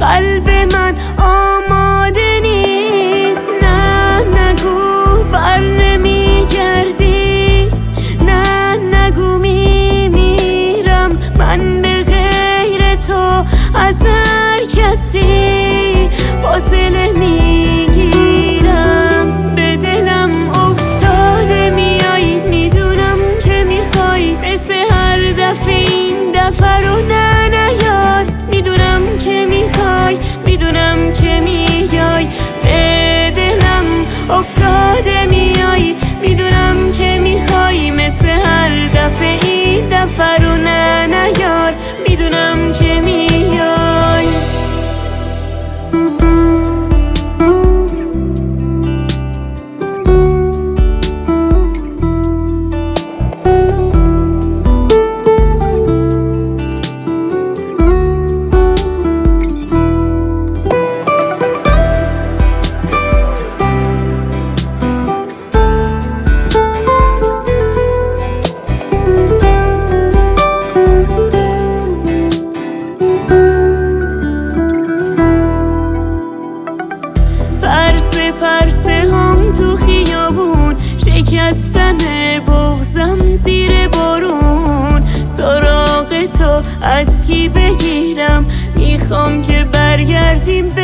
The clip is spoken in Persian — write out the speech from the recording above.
قلب من آماده نیست. نه نگو بر نمیگردی، نه نگو میمیرم من به غیر تو از هر کسی فاصله میگیرم. به دلم افتاده میای، میدونم که میخوای مثل هر دفعه این دفعه رو نه نیار. میدونم که میخوای، میدونم که میای. به دلم افتاده میای، میدونم که میخوای مثل هر دفعه این دفعه رو نه نیار. میدونم که میای. پرسه هم تو خیابون، شکستن بغضم زیر بارون. سراغ تو از کی بگیرم؟ میخوام که برگردیم